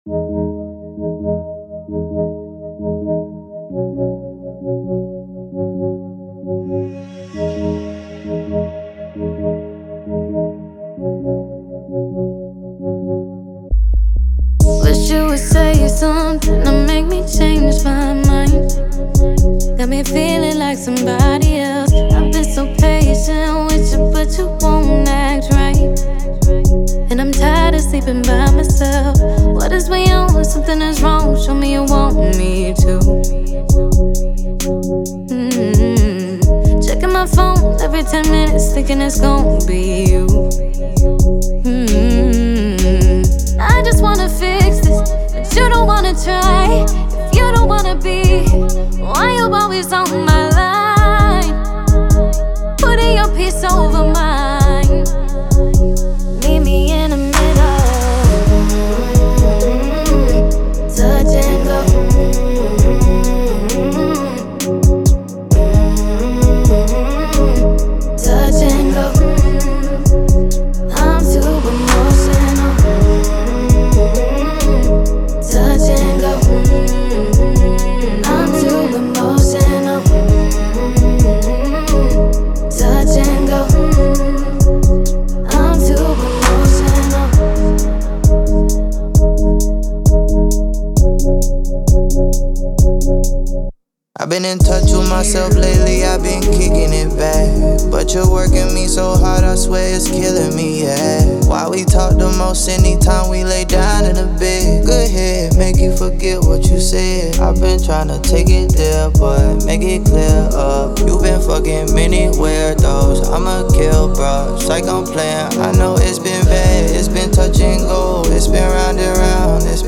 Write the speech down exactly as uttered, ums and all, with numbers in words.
Wish you would say something to make me change my mind. Got me feeling like somebody else. I've been so patient with you, but you won't act right. And I'm tired of sleeping by myself. What is we on? Something is wrong. Show me you want me to. Mm-hmm. Checking my phone every ten minutes, thinking it's gonna be you. Mm-hmm. I just wanna fix this, but you don't wanna try. If you don't wanna be, why you always on my line? Putting your peace over mine. Meet me in the middle. Touch and go. Touch and go. I'm too emotional. Touch and go. I'm too emotional. Touch and go. I'm too emotional. I've been in touch with myself lately, I've been kicking it back. But you're working me so hard, I swear it's killing me, yeah. Why we talk the most anytime we lay down in the bed? Good head, make you forget what you said. I've been tryna take it there, but make it clear up. You been fucking many weirdos, I'ma kill, bro. Psych, I'm playing, I know it's been bad. It's been touch and go, it's been round and round. It's